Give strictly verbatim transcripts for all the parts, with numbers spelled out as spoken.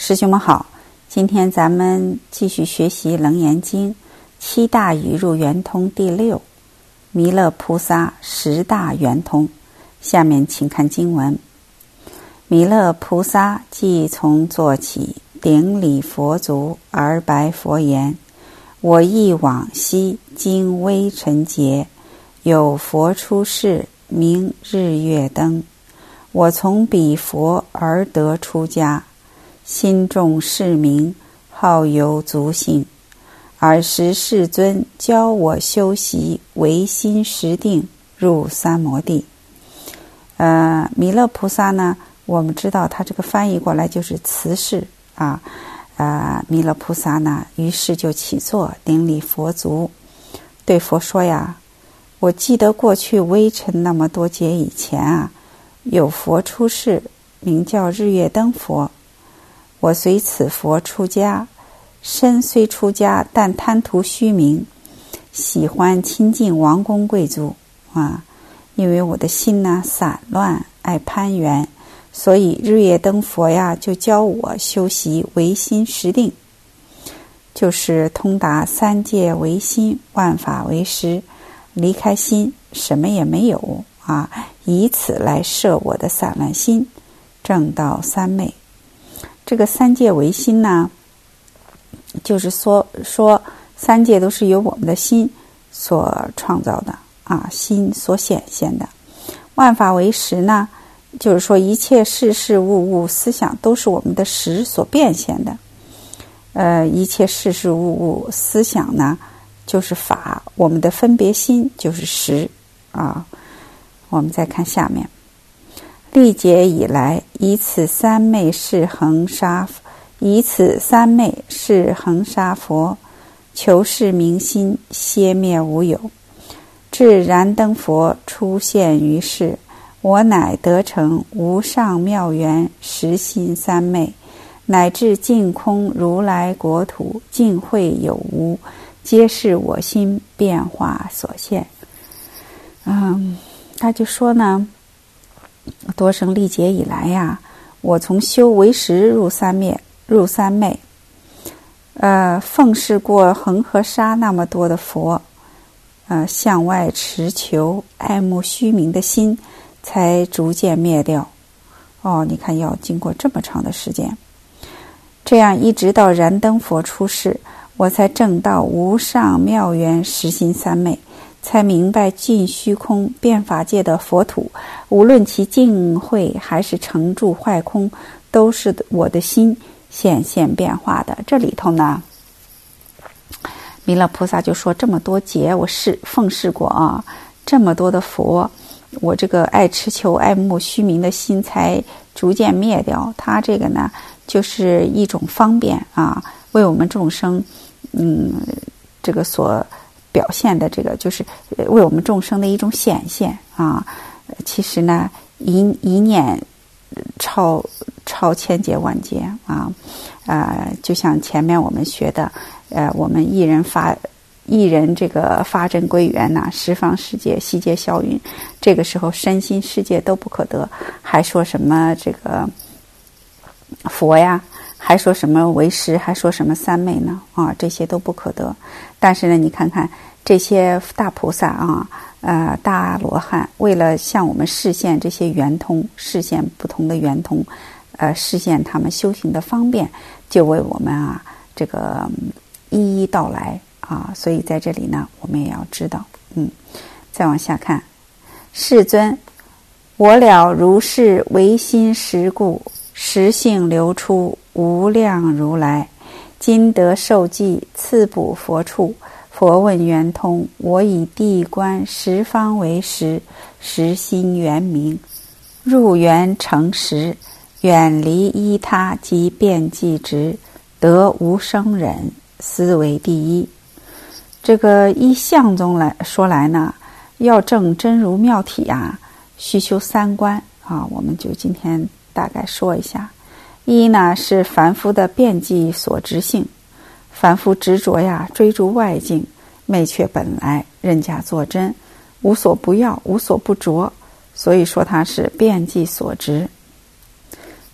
师兄们好，今天咱们继续学习《楞严经》七大语入圆通第六，弥勒菩萨十大圆通。下面请看经文：弥勒菩萨即从坐起，顶礼佛足，而白佛言：我忆往昔经微尘劫，有佛出世，名日月灯。我从彼佛而得出家，心重是名，好有足性。尔时世尊教我修习唯心识定，入三摩地。呃，弥勒菩萨呢，我们知道他这个翻译过来就是慈氏啊。呃，弥勒菩萨呢，于是就起坐，顶礼佛足，对佛说呀：我记得过去微尘那么多劫以前啊，有佛出世，名叫日月灯佛。我随此佛出家，身虽出家，但贪图虚名，喜欢亲近王公贵族啊。因为我的心呢散乱，爱攀缘，所以日月灯佛呀就教我修习唯心识定，就是通达三界唯心，万法唯识，离开心什么也没有啊，以此来摄我的散乱心，证到三昧。这个三界唯心呢，就是说说三界都是由我们的心所创造的啊，心所显现的。万法唯识呢，就是说一切事事物物思想都是我们的识所变现的。呃，一切事事物物思想呢，就是法，我们的分别心就是识啊。我们再看下面。历劫以来，以此三昧是恒沙，以此三昧是恒沙佛，求是明心，歇灭无有。至燃灯佛出现于世，我乃得成无上妙缘实心三昧，乃至净空如来国土，尽会有无，皆是我心变化所现。嗯，他就说呢，多生历劫以来呀，我从修唯识入三昧，入三昧，呃，奉侍过恒河沙那么多的佛，呃，向外持求爱慕虚名的心，才逐渐灭掉。哦，你看要经过这么长的时间，这样一直到燃灯佛出世，我才证到无上妙缘实心三昧，才明白尽虚空变法界的佛土，无论其净慧还是成住坏空，都是我的心显现变化的。这里头呢，弥勒菩萨就说这么多劫我是奉侍过啊，这么多的佛，我这个爱持求爱慕虚名的心才逐渐灭掉。他这个呢就是一种方便啊，为我们众生嗯这个所表现的，这个就是为我们众生的一种显现啊。其实呢一一念超超千劫万劫啊，呃，就像前面我们学的，呃，我们一人发一人这个发真归元呐、啊，十方世界悉皆消云，这个时候身心世界都不可得，还说什么这个佛呀，还说什么唯识，还说什么三昧呢？啊，这些都不可得。但是呢，你看看这些大菩萨啊，呃，大阿罗汉，为了向我们示现这些圆通，示现不同的圆通，呃，示现他们修行的方便，就为我们啊这个一一道来啊。所以在这里呢，我们也要知道，嗯，再往下看，世尊，我了如是唯心识故，实性流出无量如来，今得受记，次补佛处。佛问圆通，我以地观十方为实，实心圆明，入圆成实，远离依他及遍计执，得无生忍，斯为第一。这个依相宗来说来呢，要证真如妙体啊，须修三观啊，我们就今天大概说一下。一呢是凡夫的遍计所执性，凡夫执着呀，追逐外境，昧却本来，认假作真，无所不要，无所不着，所以说它是遍计所执。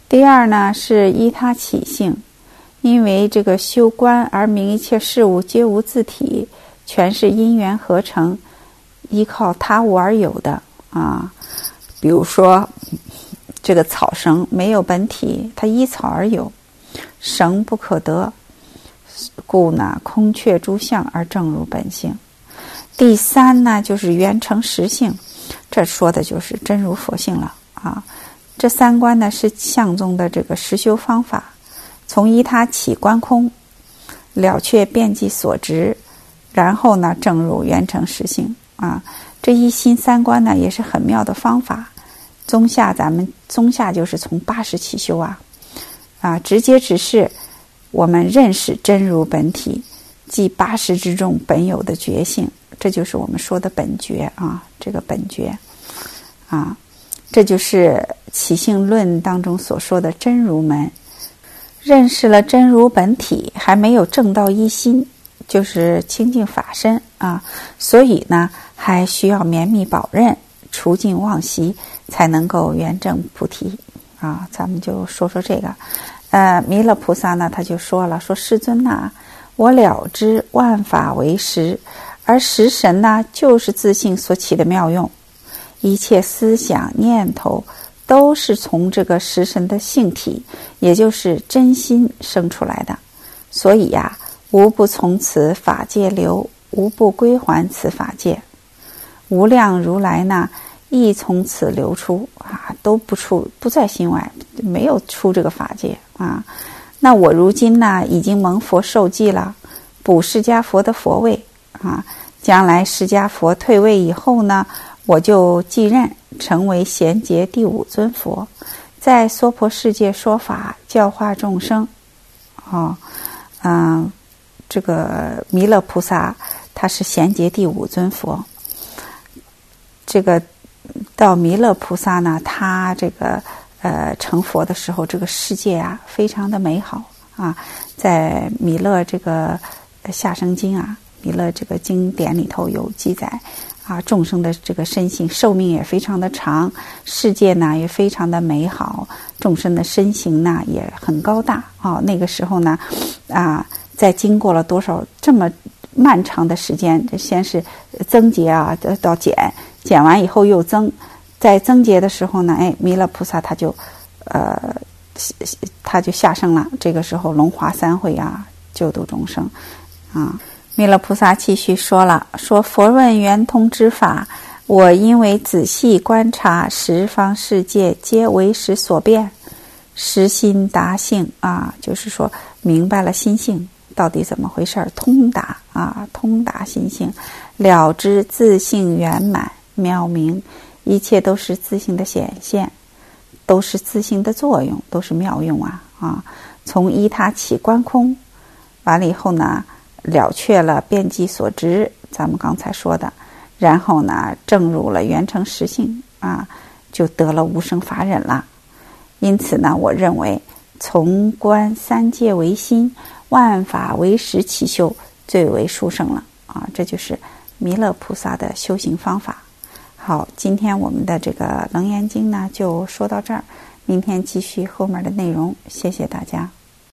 第二呢是依他起性，因为这个修观而明一切事物皆无自体，全是因缘合成，依靠他物而有的啊。比如说这个草绳没有本体，它依草而有，绳不可得，故呢空却诸相而正如本性。第三呢就是圆成实性，这说的就是真如佛性了啊。这三观呢是相宗的这个实修方法，从依他起观空，了却遍计所执，然后呢正入圆成实性啊。这一心三观呢也是很妙的方法。宗下咱们宗下就是从八识起修啊啊，直接指示我们认识真如本体，即八识之中本有的觉性，这就是我们说的本觉啊，这个本觉啊，这就是起性论当中所说的真如门。认识了真如本体，还没有证到一心，就是清净法身啊，所以呢还需要绵密保任，除尽妄习，才能够圆证菩提啊。咱们就说说这个呃，弥勒菩萨呢他就说了，说世尊呐、啊，我了知万法为实，而实神呢就是自性所起的妙用，一切思想念头都是从这个实神的性体，也就是真心生出来的，所以呀、啊，无不从此法界流，无不归还此法界。无量如来呢亦从此流出啊，都不出，不在心外，没有出这个法界啊。那我如今呢已经蒙佛受记了，补释迦佛的佛位啊，将来释迦佛退位以后呢，我就继任成为贤劫第五尊佛，在娑婆世界说法，教化众生哦。嗯，这个弥勒菩萨他是贤劫第五尊佛。这个到弥勒菩萨呢，他这个呃成佛的时候，这个世界啊非常的美好啊。在弥勒这个下生经啊，弥勒这个经典里头有记载啊，众生的这个身形寿命也非常的长，世界呢也非常的美好，众生的身形呢也很高大啊。那个时候呢啊，在经过了多少这么漫长的时间，先是增劫啊，到减，减完以后又增，在增劫的时候呢，哎，弥勒菩萨他就，呃，他就下生了。这个时候龙华三会啊，救度众生啊。弥勒菩萨继续说了，说佛问圆通之法，我因为仔细观察十方世界，皆为识所变，识心达性啊，就是说明白了心性到底怎么回事，通达啊，通达心性，了知自性圆满妙明，一切都是自性的显现，都是自性的作用，都是妙用啊啊！从依他起观空，完了以后呢，了却了遍计所执，咱们刚才说的，然后呢，证入了圆成实性啊，就得了无生法忍了。因此呢，我认为从观三界为心，万法为识起修，最为殊胜了啊！这就是弥勒菩萨的修行方法。好，今天我们的这个楞严经呢就说到这儿，明天继续后面的内容，谢谢大家。